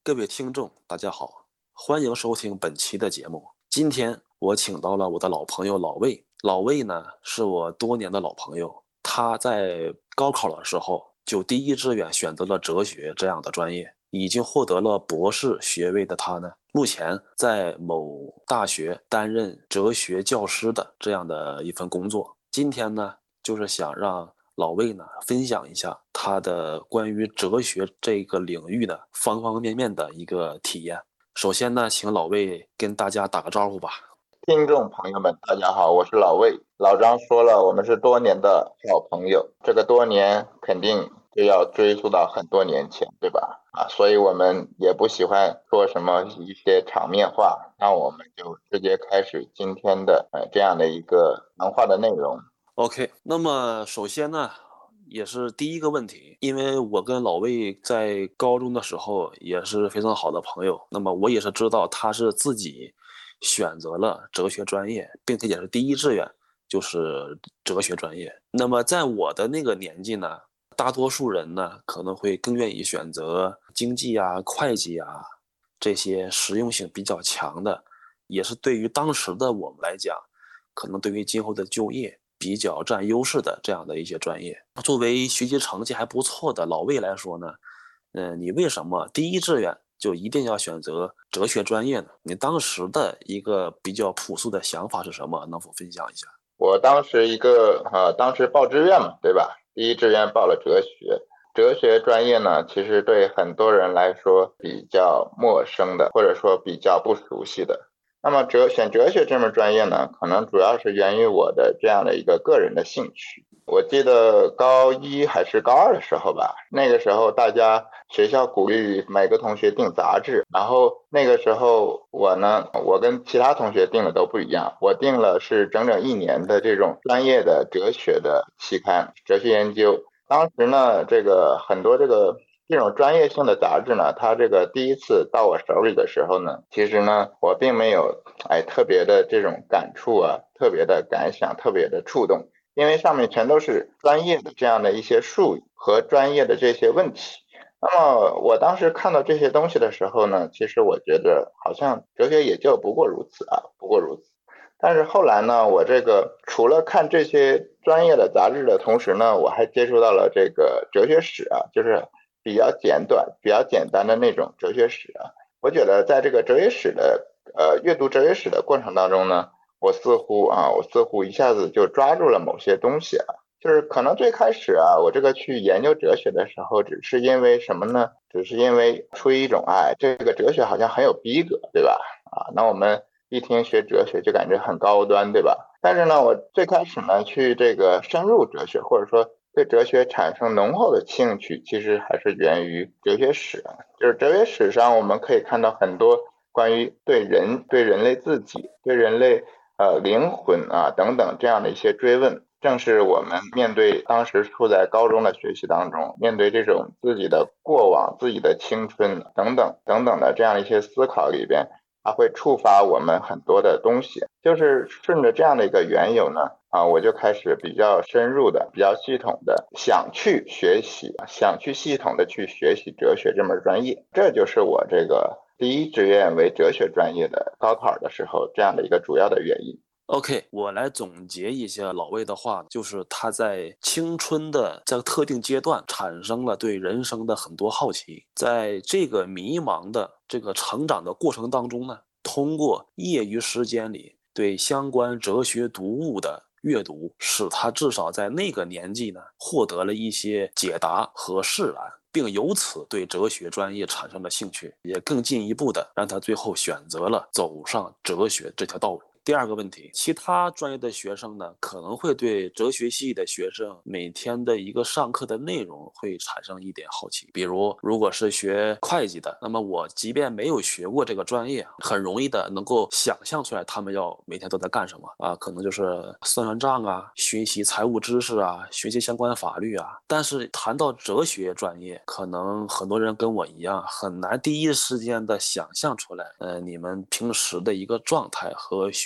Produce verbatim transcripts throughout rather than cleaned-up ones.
各位听众，大家好，欢迎收听本期的节目。今天我请到了我的老朋友老魏。老魏呢，是我多年的老朋友，他在高考的时候就第一志愿选择了哲学这样的专业，已经获得了博士学位的他呢，目前在某大学担任哲学教师的这样的一份工作。今天呢，就是想让老魏呢分享一下他的关于哲学这个领域的方方面面的一个体验。首先呢，请老魏跟大家打个招呼吧。 听众朋友们，大家好，我是老魏。老张说了，我们是多年的好朋友，这个多年肯定就要追溯到很多年前，对吧？啊，所以我们也不喜欢说什么一些场面话，那我们就直接开始今天的呃这样的一个谈话的内容。 OK，那么首先呢，也是第一个问题，因为我跟老魏在高中的时候也是非常好的朋友，那么我也是知道他是自己选择了哲学专业，并且也是第一志愿就是哲学专业。那么在我的那个年纪呢，大多数人呢可能会更愿意选择经济啊、会计啊这些实用性比较强的，也是对于当时的我们来讲，可能对于今后的就业比较占优势的这样的一些专业。作为学习成绩还不错的老魏来说呢，嗯，你为什么第一志愿就一定要选择哲学专业呢？你当时的一个比较朴素的想法是什么？能否分享一下？ 我当时一个呃，当时报志愿嘛，对吧？第一志愿报了哲学，哲学专业呢，其实对很多人来说比较陌生的，或者说比较不熟悉的。那么哲选哲学这门专业呢，可能主要是源于我的这样的一个个人的兴趣。我记得高一还是高二的时候吧，那个时候大家学校鼓励每个同学订杂志，然后那个时候我呢，我跟其他同学订的都不一样，我订了是整整一年的这种专业的哲学的期刊，哲学研究。当时呢，这个很多这个这种专业性的杂志呢，它这个第一次到我手里的时候呢，其实呢，我并没有哎特别的这种感触啊，特别的感想，特别的触动。因为上面全都是专业的这样的一些术语和专业的这些问题。那么我当时看到这些东西的时候呢，其实我觉得好像哲学也就不过如此啊，不过如此。但是后来呢，我这个除了看这些专业的杂志的同时呢，我还接触到了这个哲学史啊，就是比较简短、比较简单的那种哲学史啊。我觉得在这个哲学史的呃阅读哲学史的过程当中呢，我似乎啊，我似乎一下子就抓住了某些东西啊，就是可能最开始啊，我这个去研究哲学的时候，只是因为什么呢？只是因为出于一种哎，这个哲学好像很有逼格，对吧？啊，那我们一听学哲学就感觉很高端，对吧？但是呢，我最开始呢去这个深入哲学，或者说对哲学产生浓厚的兴趣，其实还是源于哲学史啊。就是哲学史上我们可以看到很多关于对人、对人类自己、对人类呃灵魂啊等等这样的一些追问。正是我们面对当时处在高中的学习当中，面对这种自己的过往、自己的青春等等等等的这样一些思考里边，它会触发我们很多的东西。就是顺着这样的一个缘由呢，啊，我就开始比较深入的、比较系统的想去学习，想去系统的去学习哲学这门专业。这就是我这个第一志愿为哲学专业的高考的时候这样的一个主要的原因。 OK，我来总结一下老魏的话，就是他在青春的这个特定阶段产生了对人生的很多好奇，在这个迷茫的这个成长的过程当中呢，通过业余时间里对相关哲学读物的阅读，使他至少在那个年纪呢，获得了一些解答和释然，并由此对哲学专业产生了兴趣，也更进一步的让他最后选择了走上哲学这条道路。第二个问题，其他专业的学生呢，可能会对哲学系的学生每天的一个上课的内容会产生一点好奇。比如，如果是学会计的，那么我即便没有学过这个专业，很容易的能够想象出来他们要每天都在干什么啊，可能就是算算账啊，学习财务知识啊，学习相关法律啊。但是谈到哲学专业，可能很多人跟我一样，很难第一时间的想象出来，呃，你们平时的一个状态和学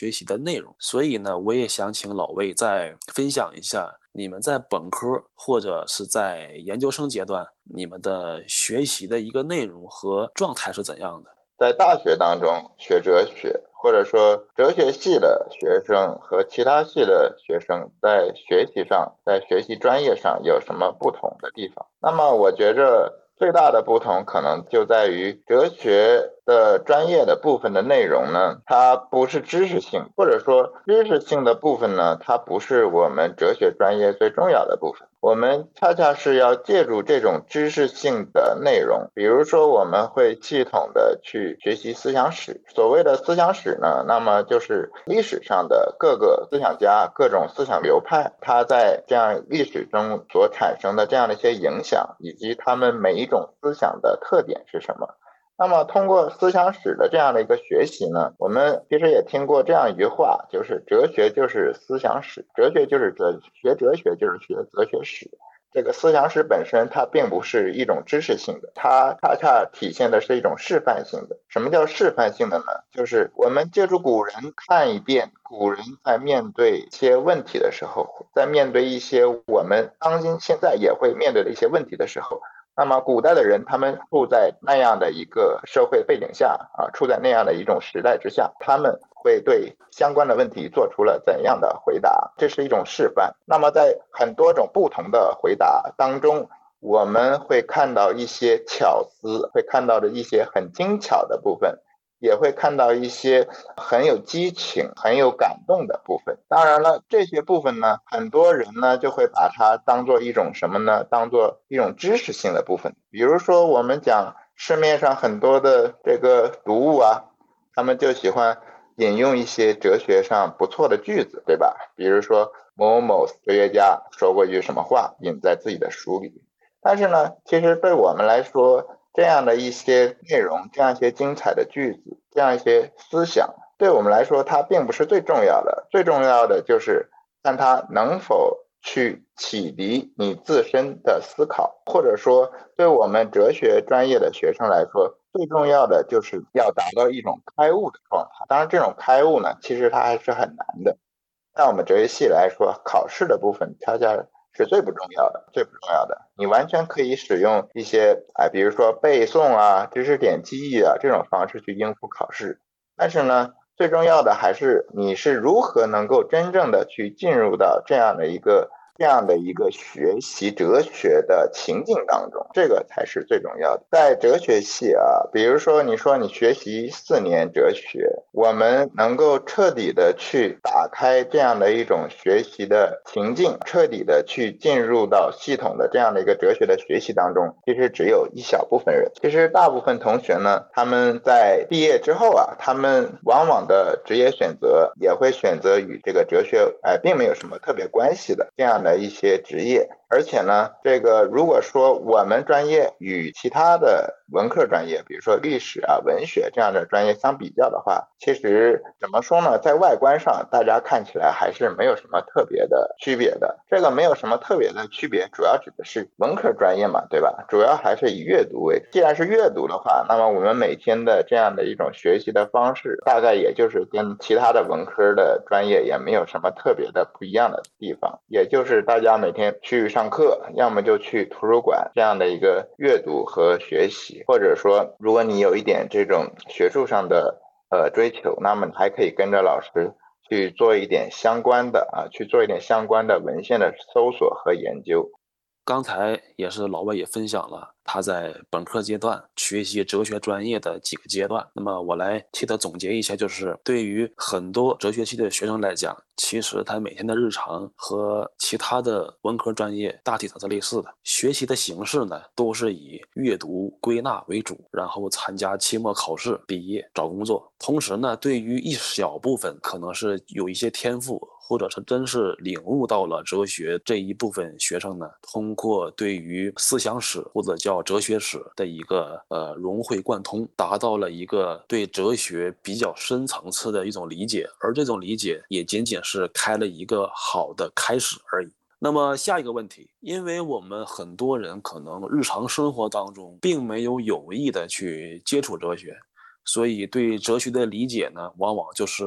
学习的内容。所以呢，我也想请老魏再分享一下你们在本科或者是在研究生阶段，你们的学习的一个内容和状态是怎样的？ 在大学当中学哲学，或者说哲学系的学生和其他系的学生在学习上，在学习专业上有什么不同的地方？那么我觉着最大的不同可能就在于哲学的专业的部分的内容呢，它不是知识性，或者说知识性的部分呢，它不是我们哲学专业最重要的部分。我们恰恰是要借助这种知识性的内容，比如说我们会系统的去学习思想史。所谓的思想史呢，那么就是历史上的各个思想家、各种思想流派，它在这样历史中所产生的这样的一些影响，以及他们每一种思想的特点是什么。那么通过思想史的这样的一个学习呢，我们其实也听过这样一句话，就是哲学就是思想史，哲学就是哲学，哲学就是学哲学史。这个思想史本身它并不是一种知识性的，它恰恰体现的是一种示范性的。什么叫示范性的呢？就是我们借助古人看一遍，古人在面对一些问题的时候，在面对一些我们当今现在也会面对的一些问题的时候，那么古代的人他们处在那样的一个社会背景下啊，处在那样的一种时代之下，他们会对相关的问题做出了怎样的回答，这是一种示范。那么在很多种不同的回答当中，我们会看到一些巧思，会看到的一些很精巧的部分，也会看到一些很有激情、很有感动的部分。当然了，这些部分呢，很多人呢就会把它当做一种什么呢？当做一种知识性的部分。比如说，我们讲市面上很多的这个读物啊，他们就喜欢引用一些哲学上不错的句子，对吧？比如说某某哲学家说过一句什么话，引在自己的书里。但是呢，其实对我们来说，这样的一些内容，这样一些精彩的句子，这样一些思想，对我们来说它并不是最重要的。最重要的就是看它能否去启迪你自身的思考，或者说对我们哲学专业的学生来说，最重要的就是要达到一种开悟的状态。当然这种开悟呢，其实它还是很难的。在我们哲学系来说，考试的部分恰恰是最不重要的，最不重要的。你完全可以使用一些哎，比如说背诵啊、知识点记忆啊这种方式去应付考试。但是呢，最重要的还是你是如何能够真正的去进入到这样的一个这样的一个学习哲学的情境当中，这个才是最重要的。在哲学系啊，比如说你说你学习四年哲学，我们能够彻底的去打开这样的一种学习的情境，彻底的去进入到系统的这样的一个哲学的学习当中，其实只有一小部分人。其实大部分同学呢，他们在毕业之后啊，他们往往的职业选择也会选择与这个哲学哎，并没有什么特别关系的这样的一些职业。而且呢，这个如果说我们专业与其他的文科专业，比如说历史啊、文学这样的专业相比较的话，其实怎么说呢，在外观上大家看起来还是没有什么特别的区别的。这个没有什么特别的区别，主要指的是文科专业嘛，对吧？主要还是以阅读为主。既然是阅读的话，那么我们每天的这样的一种学习的方式，大概也就是跟其他的文科的专业也没有什么特别的不一样的地方，也就是大家每天去上课，要么就去图书馆这样的一个阅读和学习，或者说如果你有一点这种学术上的呃追求，那么你还可以跟着老师去做一点相关的啊，去做一点相关的文献的搜索和研究。 刚才也是老魏也分享了他在本科阶段学习哲学专业的几个阶段，那么我来替他总结一下，就是对于很多哲学系的学生来讲，其实他每天的日常和其他的文科专业大体上是类似的，学习的形式呢都是以阅读归纳为主，然后参加期末考试，毕业找工作。同时呢，对于一小部分可能是有一些天赋，或者是真是领悟到了哲学这一部分学生呢，通过对于思想史或者叫哲学史的一个呃融会贯通，达到了一个对哲学比较深层次的一种理解，而这种理解也仅仅是开了一个好的开始而已。那么下一个问题，因为我们很多人可能日常生活当中并没有有意的去接触哲学，所以对哲学的理解呢，往往就是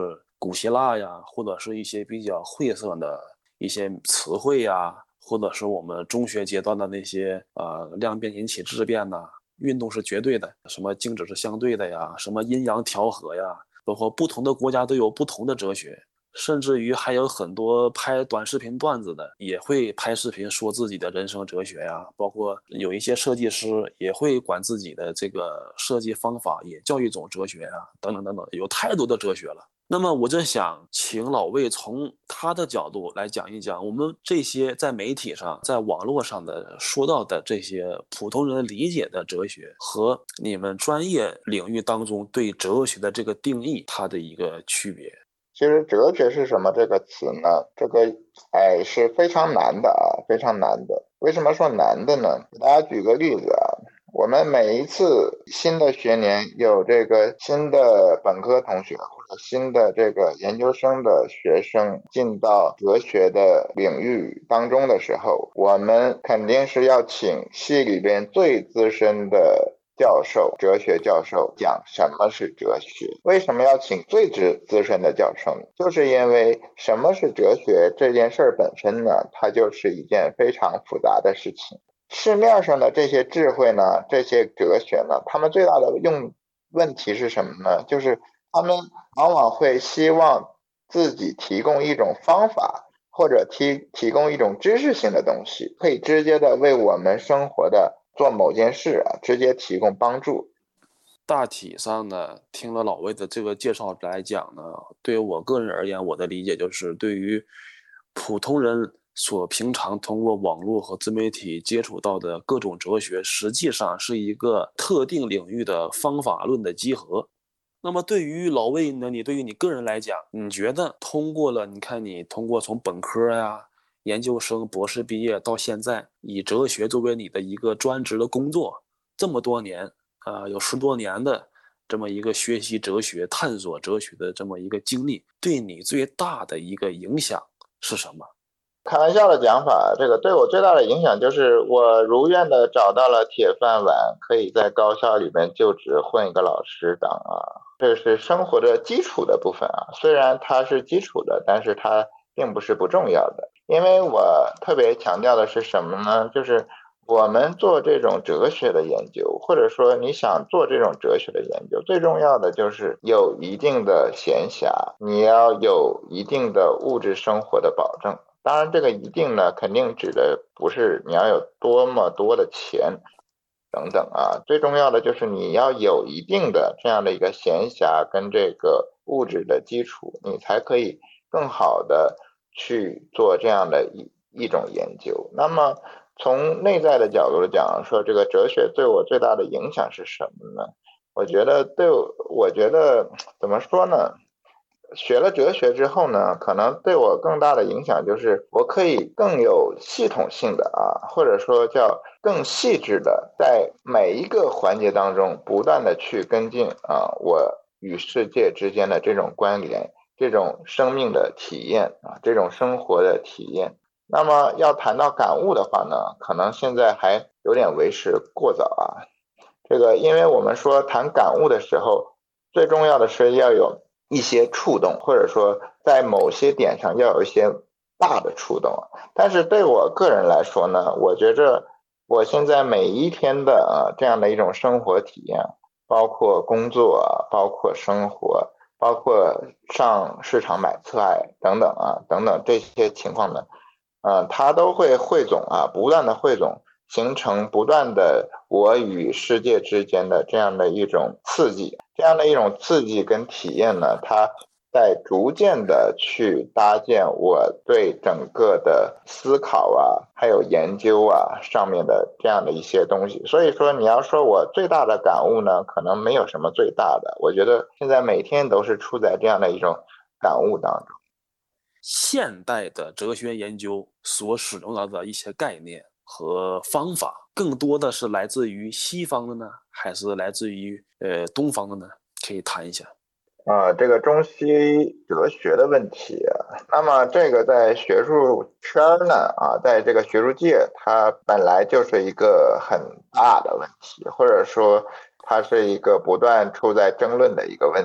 古希腊呀，或者是一些比较晦涩的一些词汇呀，或者是我们中学阶段的那些呃量变引起质变呐、运动是绝对的，什么静止是相对的呀，什么阴阳调和呀，包括不同的国家都有不同的哲学。甚至于还有很多拍短视频段子的，也会拍视频说自己的人生哲学呀，包括有一些设计师也会管自己的这个设计方法也叫一种哲学啊，等等等等，有太多的哲学了。那么我就想请老魏从他的角度来讲一讲，我们这些在媒体上、在网络上的说到的这些普通人理解的哲学，和你们专业领域当中对哲学的这个定义，它的一个区别。 其实哲学是什么这个词呢？这个哎是非常难的啊，非常难的。为什么说难的呢？给大家举个例子啊，我们每一次新的学年有这个新的本科同学或者新的这个研究生的学生进到哲学的领域当中的时候，我们肯定是要请系里边最资深的教授，哲学教授讲什么是哲学。为什么要请最资资深的教授呢？就是因为什么是哲学这件事本身呢，它就是一件非常复杂的事情。市面上的这些智慧呢，这些哲学呢，他们最大的用问题是什么呢？就是他们往往会希望自己提供一种方法，或者提提供一种知识性的东西，可以直接的为我们生活的做某件事啊，直接提供帮助。 大体上呢，听了老魏的这个介绍来讲呢，对于我个人而言，我的理解就是，对于普通人所平常通过网络和自媒体接触到的各种哲学，实际上是一个特定领域的方法论的集合。那么对于老魏呢，你对于你个人来讲，你觉得通过了，你看你通过从本科呀、研究生、博士毕业到现在，以哲学作为你的一个专职的工作，这么多年。呃，有十多年的这么一个学习哲学、探索哲学的这么一个经历，对你最大的一个影响是什么？ 开玩笑的讲法，这个对我最大的影响就是我如愿的找到了铁饭碗，可以在高校里面就职混一个老师当啊，这是生活的基础的部分啊。虽然它是基础的，但是它并不是不重要的。因为我特别强调的是什么呢？就是我们做这种哲学的研究，或者说你想做这种哲学的研究，最重要的就是有一定的闲暇，你要有一定的物质生活的保证。当然这个一定呢，肯定指的不是你要有多么多的钱等等啊，最重要的就是你要有一定的这样的一个闲暇跟这个物质的基础，你才可以更好的去做这样的一一种研究。那么从内在的角度讲，说这个哲学对我最大的影响是什么呢？我觉得对我，我觉得怎么说呢？学了哲学之后呢，可能对我更大的影响就是我可以更有系统性的啊，或者说叫更细致的，在每一个环节当中不断的去跟进啊，我与世界之间的这种关联，这种生命的体验啊，这种生活的体验。那么要谈到感悟的话呢，可能现在还有点为时过早啊。这个，因为我们说谈感悟的时候，最重要的是要有一些触动，或者说在某些点上要有一些大的触动。但是对我个人来说呢，我觉着我现在每一天的啊这样的一种生活体验，包括工作，包括生活，包括上市场买菜等等啊等等这些情况呢，呃，它都会汇总啊，不断的汇总。形成不断的我与世界之间的这样的一种刺激，这样的一种刺激跟体验呢，它在逐渐的去搭建我对整个的思考啊，还有研究啊上面的这样的一些东西。所以说你要说我最大的感悟呢，可能没有什么最大的，我觉得现在每天都是处在这样的一种感悟当中。 现代的哲学研究所使用到的一些概念和方法，更多的是来自于西方的呢，还是来自于呃东方的呢？可以谈一下。 啊、呃，这个中西哲学的问题啊，那么这个在学术圈呢，啊，在这个学术界，它本来就是一个很大的问题，或者说它是一个不断处在争论的一个问题。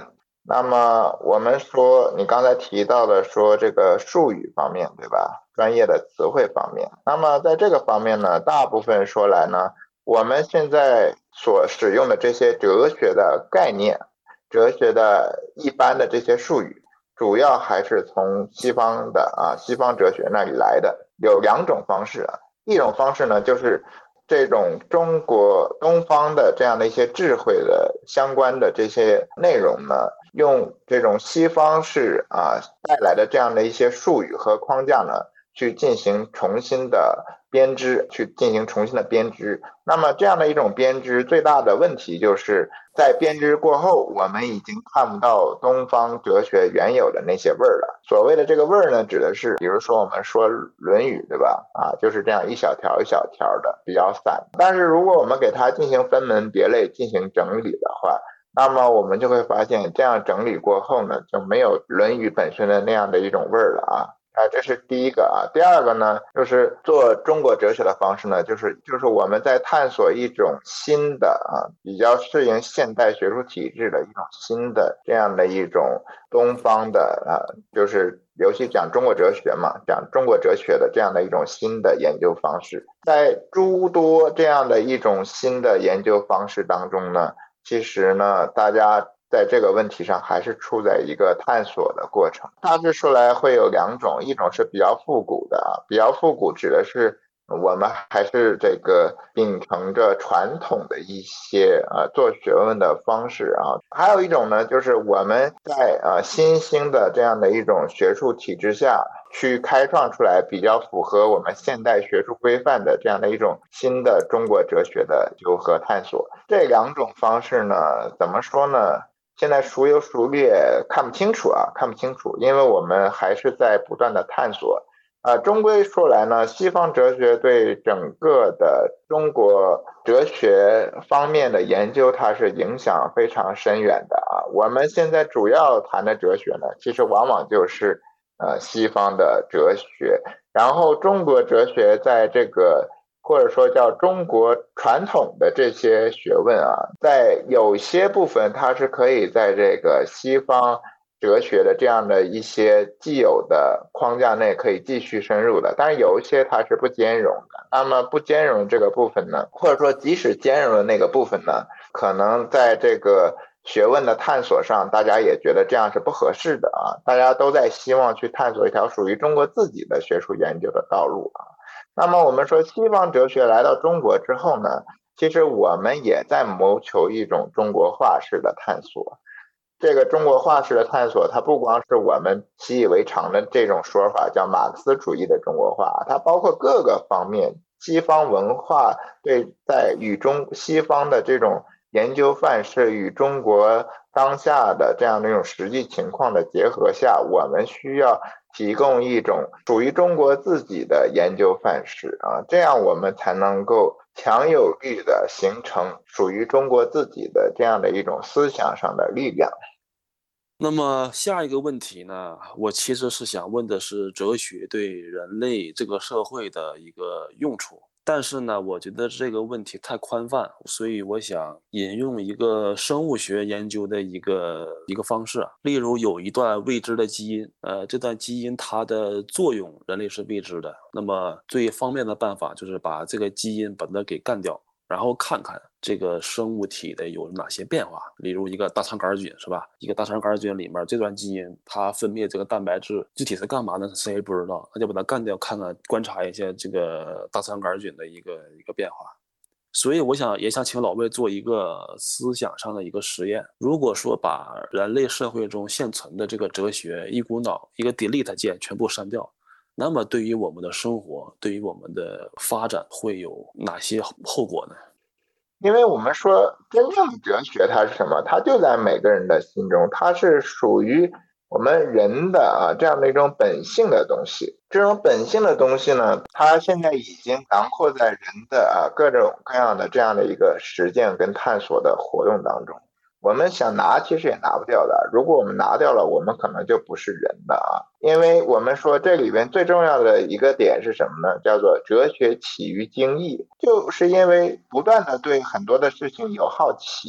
那么我们说，你刚才提到的说这个术语方面，对吧？专业的词汇方面，那么在这个方面呢，大部分说来呢，我们现在所使用的这些哲学的概念，哲学的一般的这些术语，主要还是从西方的啊西方哲学那里来的。有两种方式啊，一种方式呢就是这种中国东方的这样的一些智慧的相关的这些内容呢，用这种西方式啊带来的这样的一些术语和框架呢，去进行重新的编织，去进行重新的编织。那么这样的一种编织，最大的问题就是在编织过后，我们已经看不到东方哲学原有的那些味儿了。所谓的这个味儿呢，指的是，比如说我们说《论语》，对吧？啊，就是这样一小条一小条的，比较散。但是如果我们给它进行分门别类，进行整理的话，那么我们就会发现，这样整理过后呢，就没有《论语》本身的那样的一种味儿了啊。啊，这是第一个啊。第二个呢，就是做中国哲学的方式呢，就是就是我们在探索一种新的啊，比较适应现代学术体制的一种新的这样的一种东方的啊，就是尤其讲中国哲学嘛，讲中国哲学的这样的一种新的研究方式。在诸多这样的一种新的研究方式当中呢，其实呢，大家在这个问题上还是处在一个探索的过程。大致说来会有两种，一种是比较复古的啊，比较复古指的是我们还是这个秉承着传统的一些呃做学问的方式啊，还有一种呢，就是我们在呃新兴的这样的一种学术体制下，去开创出来比较符合我们现代学术规范的这样的一种新的中国哲学的研究和探索。这两种方式呢，怎么说呢？现在孰优孰劣看不清楚啊，看不清楚，因为我们还是在不断的探索。啊、呃，终归说来呢，西方哲学对整个的中国哲学方面的研究，它是影响非常深远的啊。我们现在主要谈的哲学呢，其实往往就是呃西方的哲学，然后中国哲学在这个或者说叫中国传统的这些学问啊，在有些部分它是可以在这个西方哲学的这样的一些既有的框架内可以继续深入的，但是有一些它是不兼容的。那么不兼容这个部分呢，或者说即使兼容的那个部分呢，可能在这个学问的探索上，大家也觉得这样是不合适的啊。大家都在希望去探索一条属于中国自己的学术研究的道路啊。那么我们说西方哲学来到中国之后呢，其实我们也在谋求一种中国化式的探索。这个中国化式的探索，它不光是我们习以为常的这种说法，叫马克思主义的中国化，它包括各个方面，西方文化对在与中西方的这种研究范式与中国当下的这样的一种实际情况的结合下，我们需要提供一种属于中国自己的研究范式啊，这样我们才能够强有力的形成属于中国自己的这样的一种思想上的力量。 那么下一个问题呢，我其实是想问的是哲学对人类这个社会的一个用处。但是呢，我觉得这个问题太宽泛，所以我想引用一个生物学研究的一个一个方式啊，例如有一段未知的基因，呃，这段基因它的作用人类是未知的，那么最方便的办法就是把这个基因把它给干掉，然后看看这个生物体的有哪些变化，例如一个大肠杆菌是吧？一个大肠杆菌里面这段基因它分泌这个蛋白质具体是干嘛呢？谁也不知道，那就把它干掉，看看观察一下这个大肠杆菌的一个一个变化。所以我想也想请老魏做一个思想上的一个实验。如果说把人类社会中现存的这个哲学一股脑一个 delete 键全部删掉，那么对于我们的生活，对于我们的发展会有哪些后果呢？ 因为我们说真正的哲学它是什么？它就在每个人的心中，它是属于我们人的啊这样的一种本性的东西。这种本性的东西呢，它现在已经囊括在人的啊各种各样的这样的一个实践跟探索的活动当中。我们想拿其实也拿不掉的，如果我们拿掉了，我们可能就不是人了啊。因为我们说这里边最重要的一个点是什么呢？叫做哲学起于精义，就是因为不断的对很多的事情有好奇，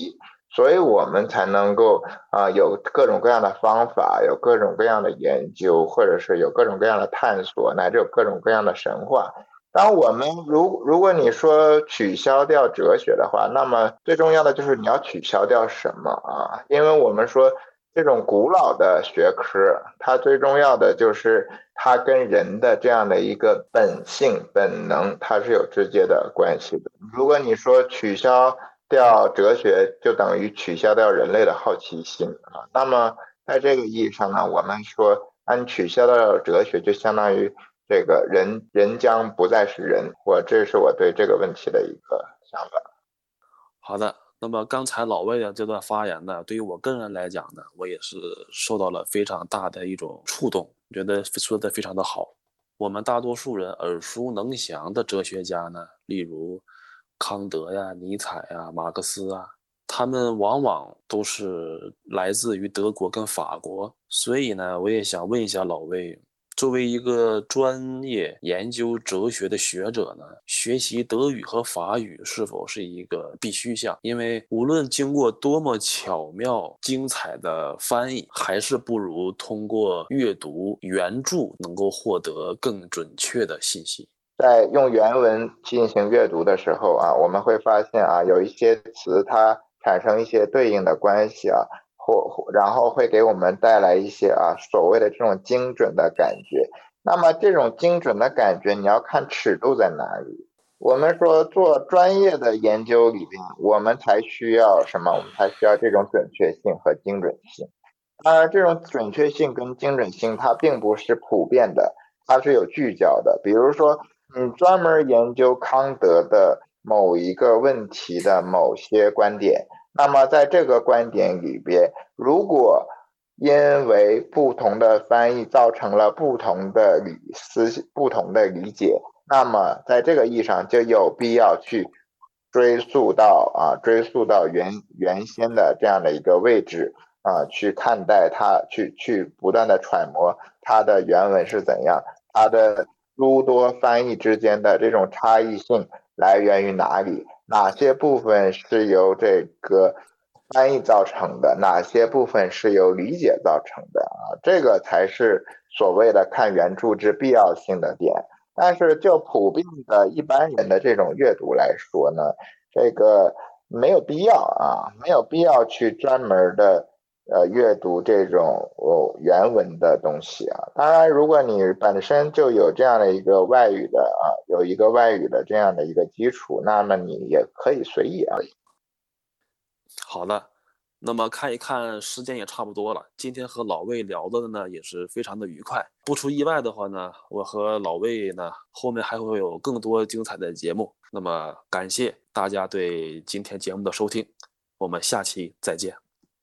所以我们才能够啊、呃、有各种各样的方法，有各种各样的研究，或者是有各种各样的探索，乃至有各种各样的神话。当我们如如果你说取消掉哲学的话，那么最重要的就是你要取消掉什么啊？因为我们说这种古老的学科，它最重要的就是它跟人的这样的一个本性本能，它是有直接的关系的。如果你说取消掉哲学，就等于取消掉人类的好奇心啊。那么在这个意义上呢，我们说按取消掉哲学，就相当于这个人人将不再是人。我这是我对这个问题的一个想法。 好的，那么刚才老魏的这段发言呢，对于我个人来讲呢，我也是受到了非常大的一种触动，觉得说的非常的好。我们大多数人耳熟能详的哲学家呢，例如康德呀、尼采呀、马克思啊，他们往往都是来自于德国跟法国，所以呢，我也想问一下老魏，作为一个专业研究哲学的学者呢，学习德语和法语是否是一个必须项？因为无论经过多么巧妙精彩的翻译，还是不如通过阅读原著能够获得更准确的信息。 在用原文进行阅读的时候啊，我们会发现啊，有一些词它产生一些对应的关系啊，或然后会给我们带来一些啊所谓的这种精准的感觉。那么这种精准的感觉，你要看尺度在哪里。我们说做专业的研究里边，我们才需要什么？我们才需要这种准确性和精准性。当然，这种准确性跟精准性它并不是普遍的，它是有聚焦的。比如说，你专门研究康德的某一个问题的某些观点，那么在这个观点里边，如果因为不同的翻译造成了不同的理思不同的理解，那么在这个意义上就有必要去追溯到啊，追溯到原原先的这样的一个位置啊，去看待它，去去不断的揣摩它的原文是怎样，它的诸多翻译之间的这种差异性来源于哪里，哪些部分是由这个翻译造成的，哪些部分是由理解造成的啊，这个才是所谓的看原著之必要性的点。但是就普遍的一般人的这种阅读来说呢，这个没有必要啊，没有必要去专门的呃阅读这种哦原文的东西啊。当然，如果你本身就有这样的一个外语的啊，有一个外语的这样的一个基础，那么你也可以随意啊。 好的，那么看一看时间也差不多了，今天和老魏聊的呢也是非常的愉快。不出意外的话呢，我和老魏呢后面还会有更多精彩的节目。那么感谢大家对今天节目的收听，我们下期再见。